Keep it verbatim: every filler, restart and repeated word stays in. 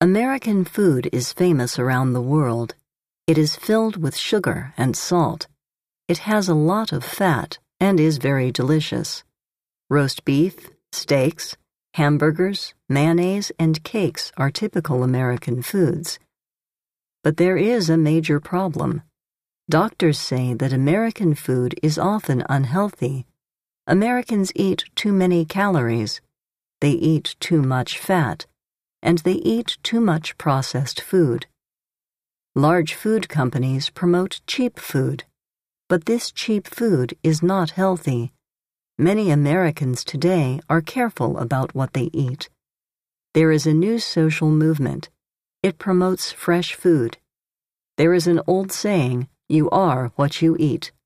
American food is famous around the world. It is filled with sugar and salt. It has a lot of fat and is very delicious. Roast beef, steaks, hamburgers, mayonnaise, and cakes are typical American foods. But there is a major problem. Doctors say that American food is often unhealthy. Americans eat too many calories. They eat too much fat. And they eat too much processed food. Large food companies promote cheap food, but this cheap food is not healthy. Many Americans today are careful about what they eat. There is a new social movement. It promotes fresh food. There is an old saying, "You are what you eat."